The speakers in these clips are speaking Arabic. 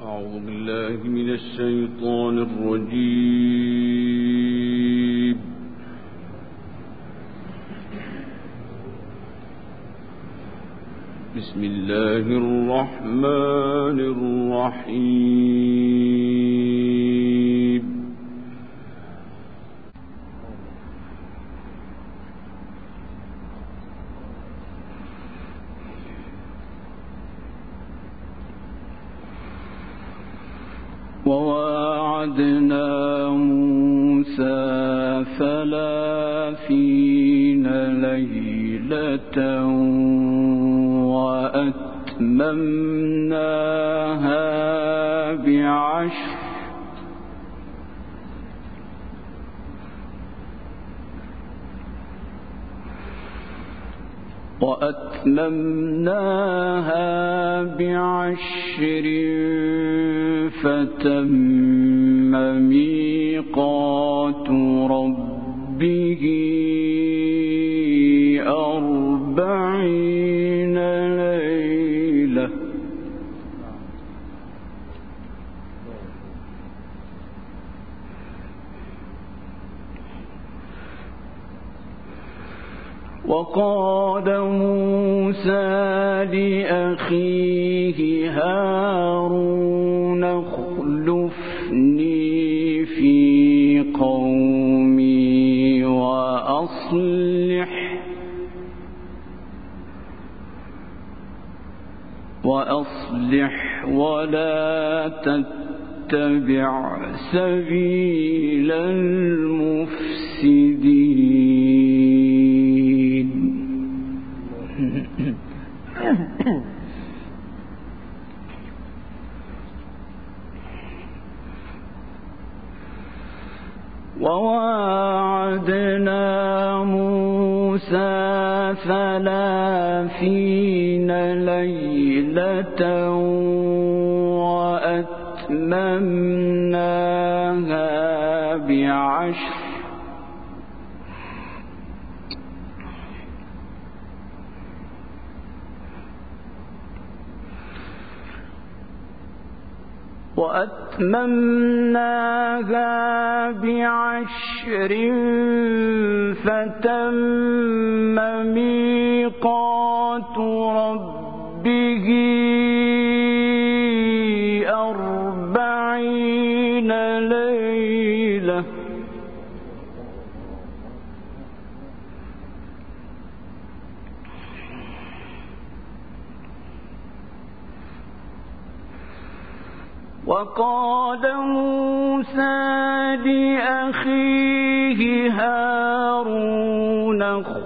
أعوذ بالله من الشيطان الرجيم. بسم الله الرحمن الرحيم. وواعدنا موسى 30 ليلة وأتممناها بعشر فتم ميقات ربه 40 ليلة وقال موسى لأخيه هارون اخلفني في قومي وأصلح ولا تتبع سبيل المفسدين. وواعدنا موسى 30 ليلة وأتممناها بعشر فتم ميقات ربه 40 ليلة وقال موسى لأخيه هارون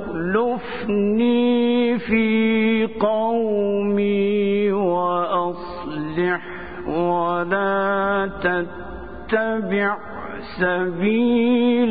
اخلفني في قومي وأصلح ولا تتبع سبيل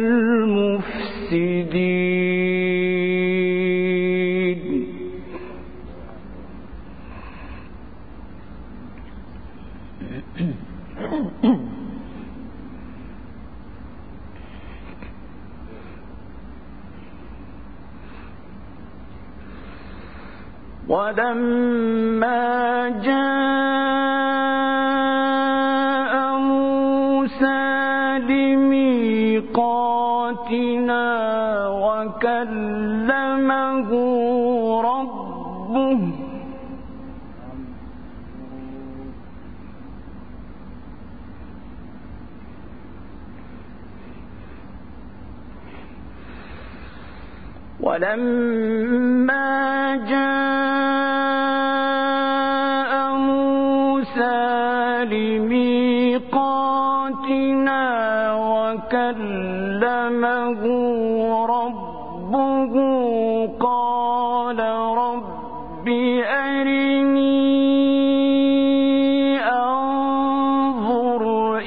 المفسدين. ولما جاء موسى لميقاتنا وكلمه ربه قال رب أرني أنظر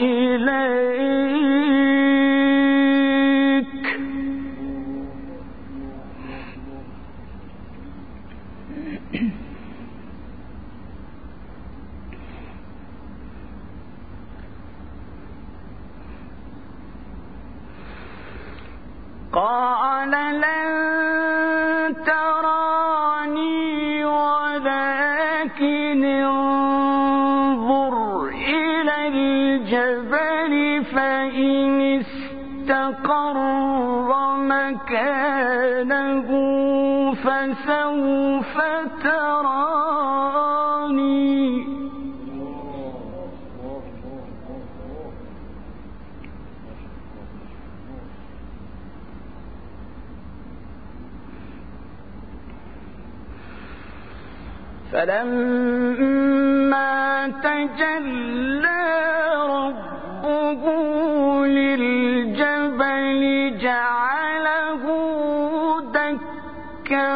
إليك قال لن تراني ولكن انظر استقر مكانه فسوف تراني فلما تجلى ربه للجبل جعله دكا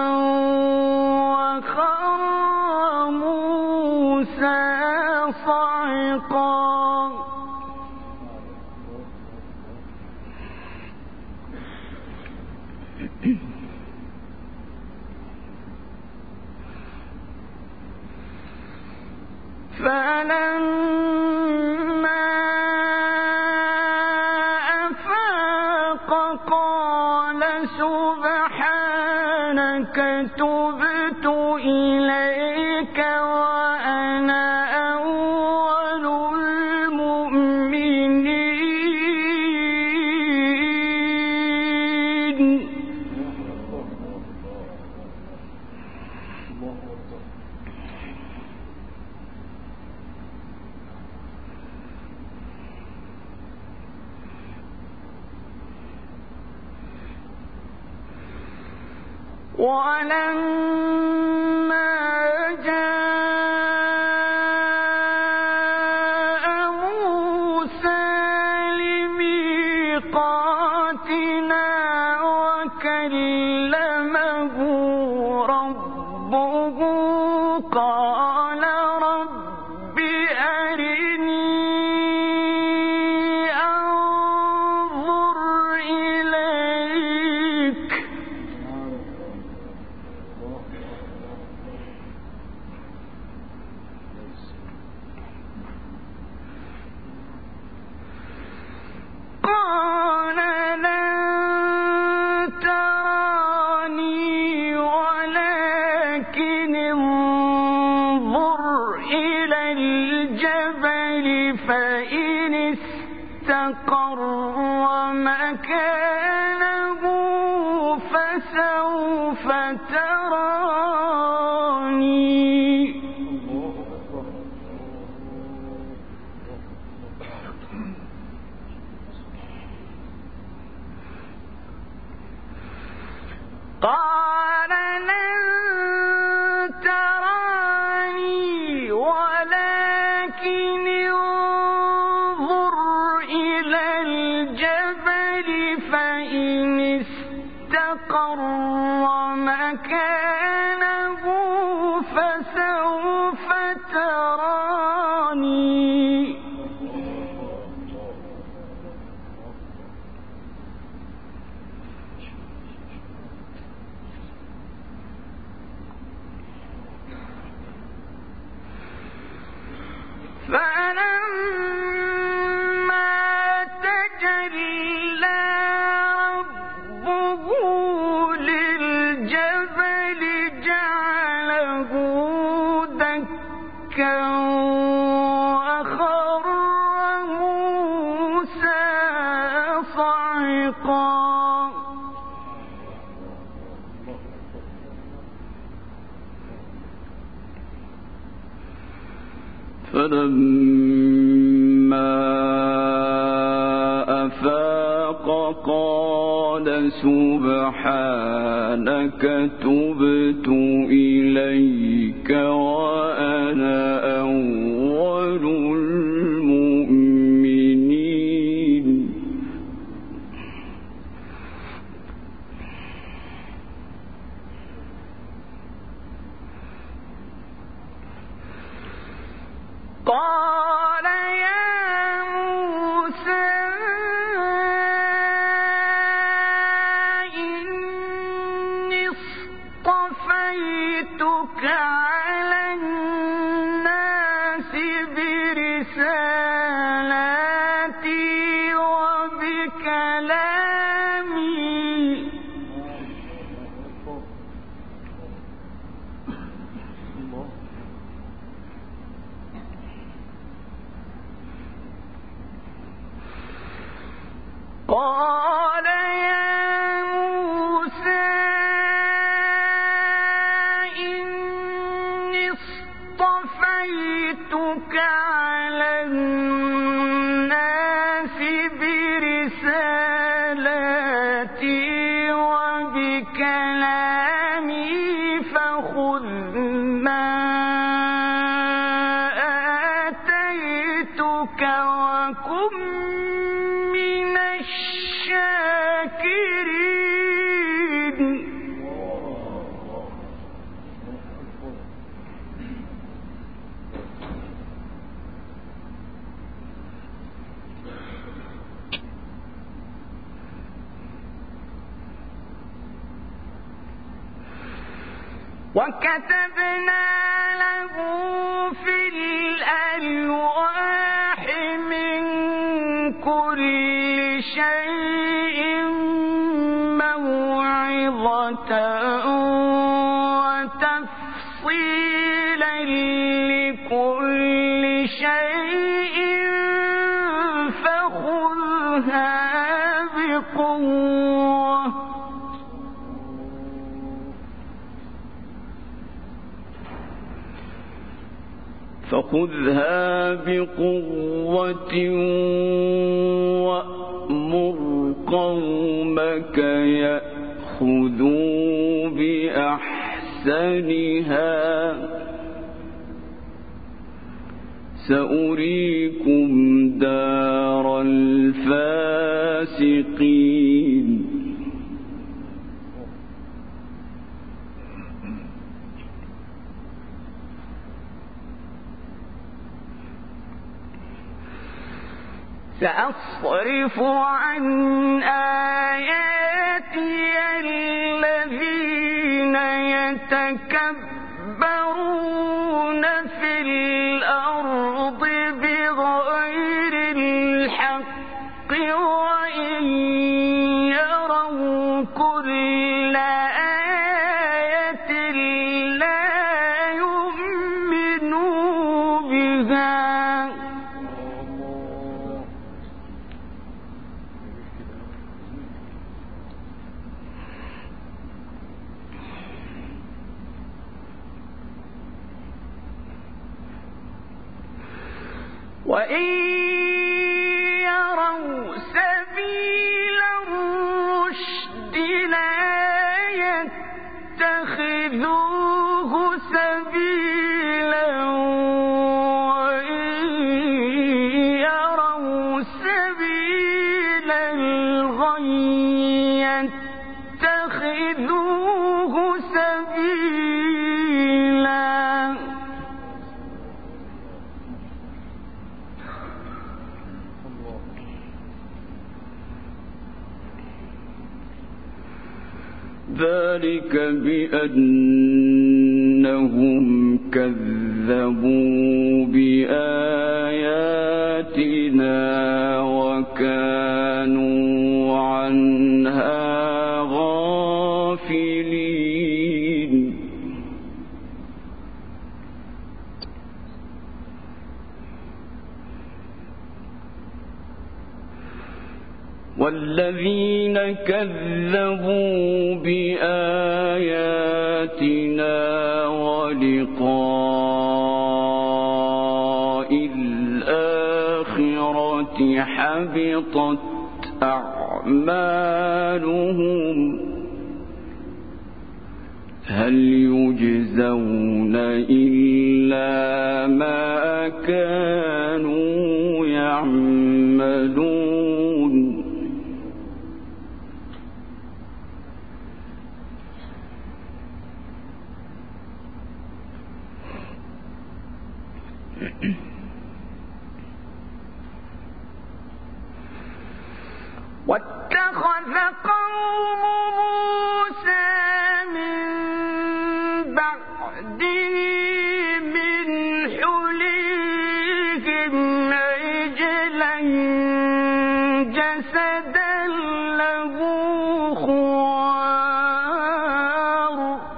وخر موسى صعقا فلما أفاق قال سبحانك تبت إليك وأنا أول المؤمنين ولما جاء موسى لميقاتنا وكلمه ربه قال رب أرني أنظر إليك قال لن تراني ولكن انظر إلى الجبل فإن استقر مكانه فسوف تراني قال لن تراني ولكن انظر إلى الجبل فإن استقر مكانه فسوف تراني فلما تجلى ربه للجبل جعله دكا وخر موسى صعقا فلما أفاق قال سبحانك تبت إليك وأنا أول المؤمنين قال يا موسى إني اصطفيتك على الناس برسالاتي وبكلامي قال على الناس برسالاتي وبكلامي فخذ ما آتيتك وكن من الشاكرين. وكتبنا له في الألواح من كل شيء موعظة وتفصيلا لكل شيء فخذها بقوة وأمر قومك يأخذوا بأحسنها سأريكم دار الفاسقين. سأصرف عن آياتي الذين يتكبرون في الأرض بغير الحق وإن يروا كل آية لا يؤمنوا بها وإن يروا سبيل الرشد لا يتخذوه سبيلا وإن يروا سبيل الغي يتخذوه سبيلا. ذلك بأنهم كذبوا بآياتنا وكانوا عنها غافلين. والذين كذبوا بآياتنا ولقاء الآخرة حبطت أعمالهم هل يجزون إلا ما كانوا يعملون. واتخذ قوم موسى من بعده من حليهم عجلا جسدا له خوار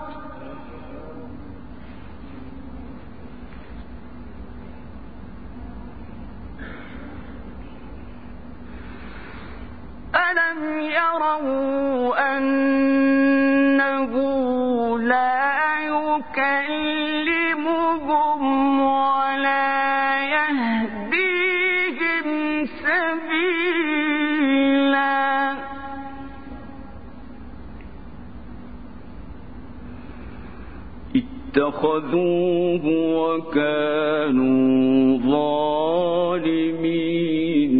ألم يروا أنه لا يكلمهم ولا يهديهم يهديهم سبيلا اتخذوه وكانوا ظالمين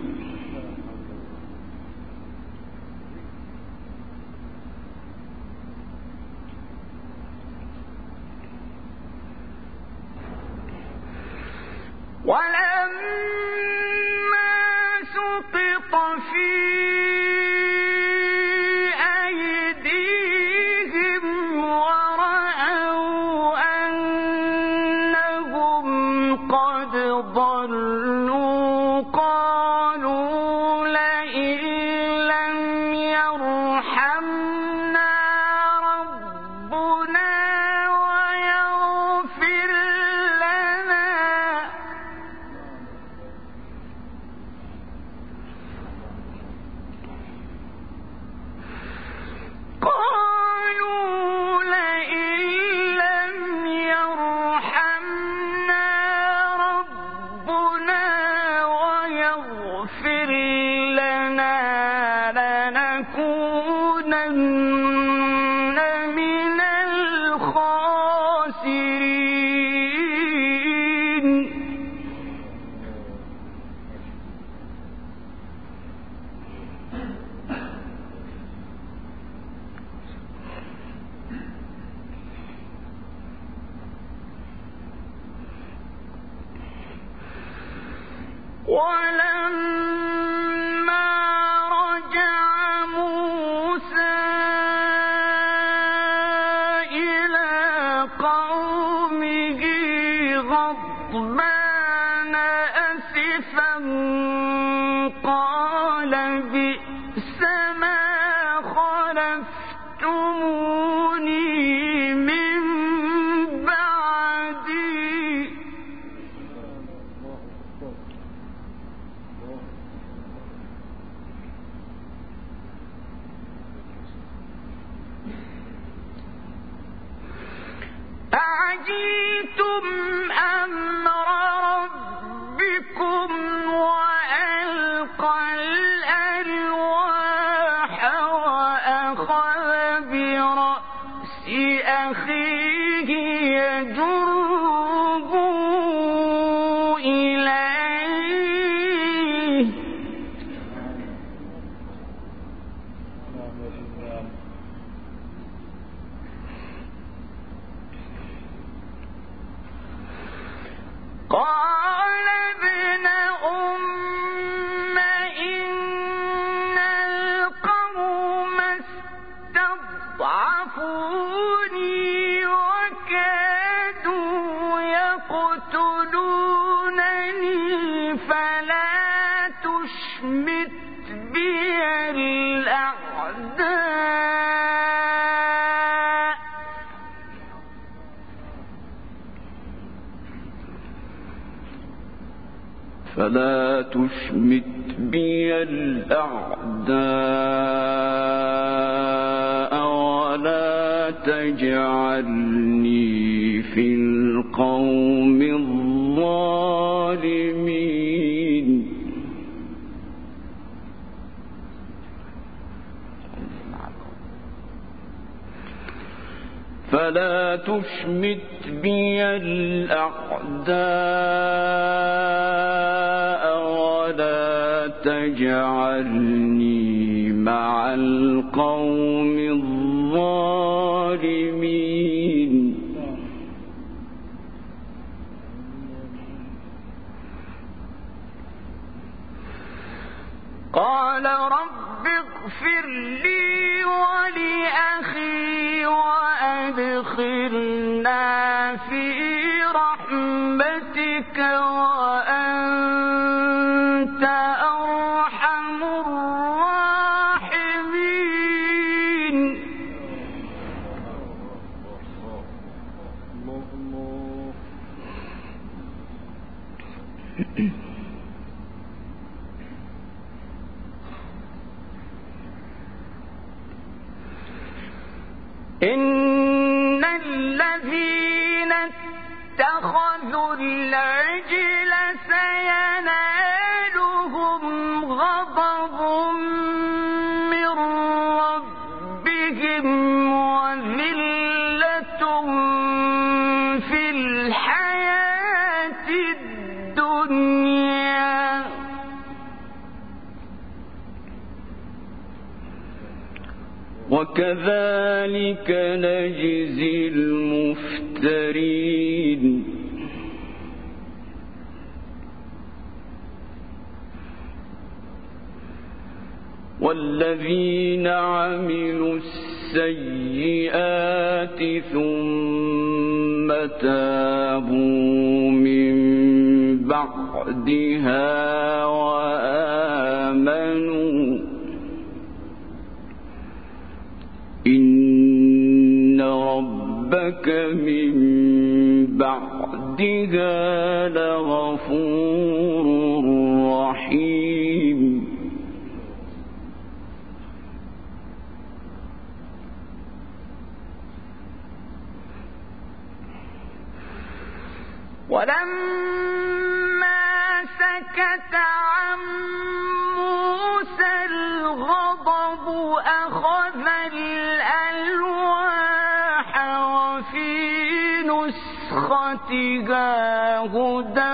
ولما سقط في أيديهم ورأوا أنهم قد ضلوا قالوا لئن لم يرحمنا ربنا ويغفر لنا لنكونن من الخاسرين ولما رجع موسى إلى قومه غضبان أسفا قال بئس ما خلفتموني من بعدي أعجلتم أمر ربكم وألقى الألواح وأخذ برأس أخيه يجره إليه قال ابن أم إن القوم استضعفوني وكادوا يقتلونني فلا تشمت بي الأعداء فلا تشمت بي الأعداء ولا تجعلني في القوم الظالمين فلا تشمت بي الأعداء ولا تجعلني مع القوم الظالمين قال رب اغفر لي ولأخي وأدخلنا في رحمتك وأنت أرحم الراحمين إن الذين اتخذوا العجل وكذلك نجزي المفترين والذين عملوا السيئات ثم تابوا من بعدها وآمنوا إن ربك من بعدها لغفور رحيم ولما سكت عن موسى الغضب أخذ الألواح وفي نسختها هدى